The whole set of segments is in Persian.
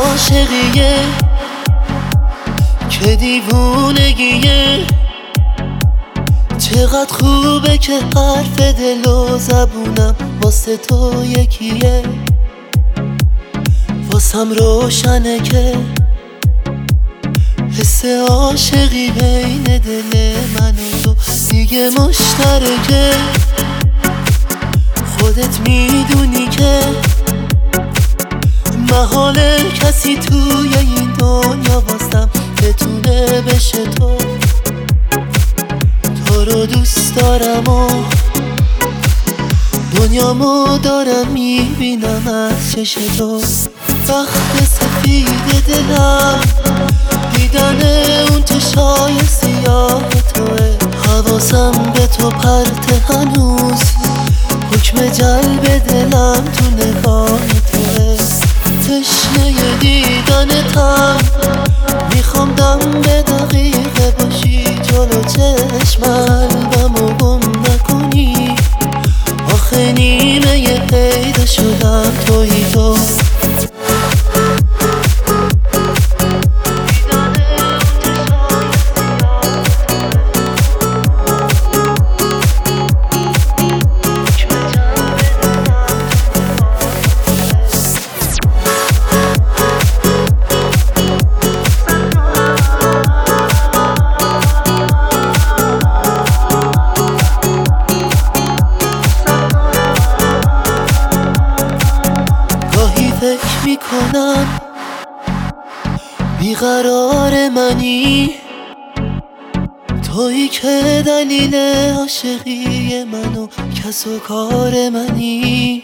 عاشقیه که دیوونگیه. چقدر خوبه که حرف دل و زبونم واسه تو یکیه. واسم روشنه که حس عاشقی بین دل من و تو دیگه مشترکه. خودت میدونی که محاله کسی توی این دنیا واسم بتونه بشه تو. تو رو دوست دارم و دنیامو دارم میبینم از چش تو. وقت سفید دلم دیدن اون چشای سیاه توه. حواسم به تو پرت هنوز، حکم جلب دلم تو نگاه توه. تشنه دیدنتم، میخوام دم به دقیقه باشی جلو چشم قلبمو گم نکنی. آخه نیمه پیدا شدم تویی تو. فکر میکنم بیقرار منی، تویی که دلیل عاشقی من و کس و کار منی.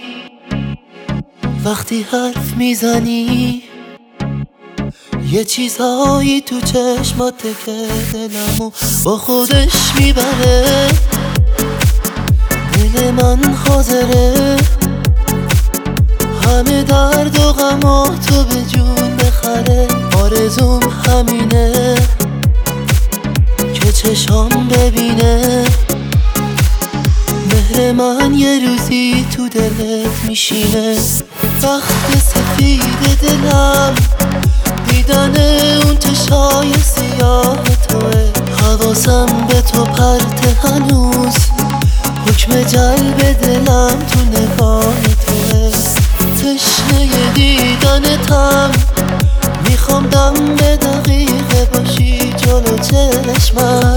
وقتی حرف میزنی یه چیزهایی تو چشمات که دلمو با خودش میبره. دل من حاضره همه درد و غما تو به جون بخره. آرزوم همینه که چشام ببینه مهر من یه روزی تو دلت میشینه. وقت سفید دلم دیدن اون چشای سیاه توه. حواسم به تو پرت هنوز، حکم جلب دلم تو نگاه توه. تشنه دیدنتم، میخوام دم به دقیقه باشی جلو چشمم